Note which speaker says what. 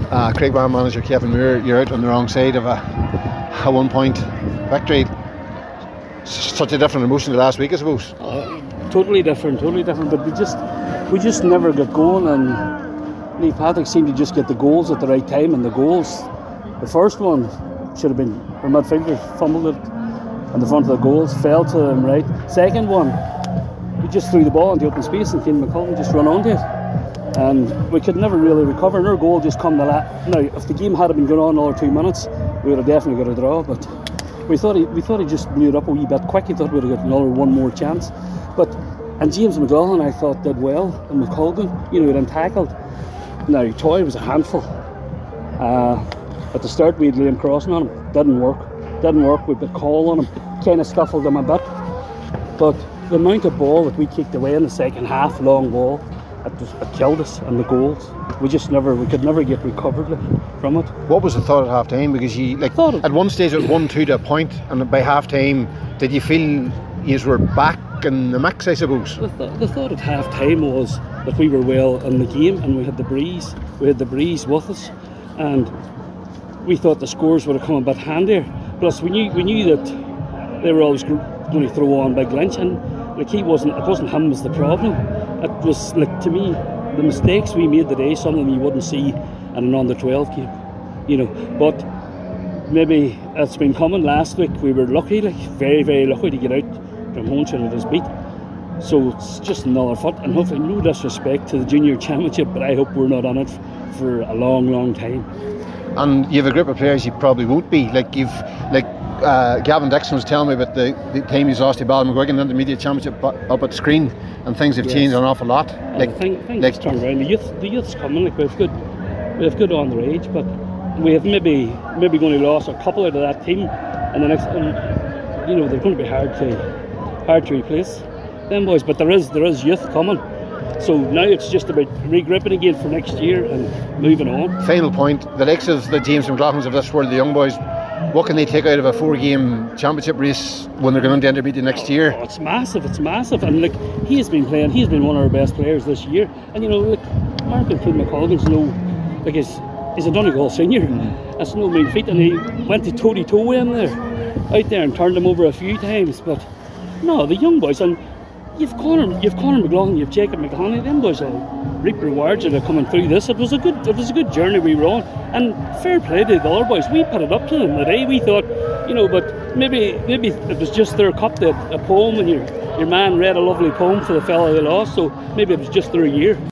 Speaker 1: Craig Bar manager Kevin Muir, you're out on the wrong side of a 1 point victory. Such a different emotion to last week, I suppose.
Speaker 2: Totally different. But we just never got going, and Lee Patrick seemed to just get the goals at the right time. And the goals, the first one should have been our midfielder fumbled it in the front of the goals, fell to him right. Second one, we just threw the ball into open space and Cian McCullum just run onto it. And we could never really recover, and our goal just come the now, if the game had been going on another 2 minutes, we would have definitely got a draw, but we thought he just blew it up a wee bit quick. He thought we would have got one more chance. And James McLaughlin, I thought, did well, and McColgan, he done tackled. Now, Toy was a handful. At the start we had Liam crossing on him, didn't work, we put Call on him, kind of scuffled him a bit, but the amount of ball that we kicked away in the second half, long ball, it killed us, and the goals we could never get recovered from it.
Speaker 1: What was the thought at half time? Because at one stage it was 1-2 to a point, and by half time did you feel you were back in the mix, I suppose?
Speaker 2: The thought at half time was that we were well in the game, and we had the breeze with us, and we thought the scores would have come a bit handier. Plus we knew that they were always going to throw on Big Lynch, and it wasn't him was the problem. It was, to me, the mistakes we made today, some of them you wouldn't see in an under 12 game, but maybe it's been coming. Last week we were lucky, very, very lucky to get out from Hornshaw with his beat, so it's just another foot, and hopefully, no disrespect to the junior championship, but I hope we're not on it for a long, long time. And
Speaker 1: you have a group of players you probably won't be, Gavin Dixon was telling me about the time he's lost to Ballymcguigan in the intermediate championship up at Screen, and things have changed an awful lot.
Speaker 2: Things turned around. The youth's coming. We have good on their age, but we have maybe going to lose a couple out of that team, and the next, they're going to be hard to replace them boys. But there is youth coming. So now it's just about regrouping again for next year and moving on.
Speaker 1: Final point: the likes of the James McLaughlins of this world, the young boys. What can they take out of a 4-game championship race when they're going into intermediate next year?
Speaker 2: It's massive, and he has been playing. He's been one of our best players this year. And Mark and Cian McColgan's he's a Donegal senior. That's no mean feat, and he went to toe-to-toe with him out there and turned him over a few times. But no, the young boys, and you've Conor McLaughlin, you've Jacob McHaney, them boys will reap rewards that are coming through this. It was a good journey we were on, and fair play to the other boys. We put it up to them today. We thought, but maybe it was just their cup, a poem, and your man read a lovely poem for the fellow they lost, so maybe it was just their year.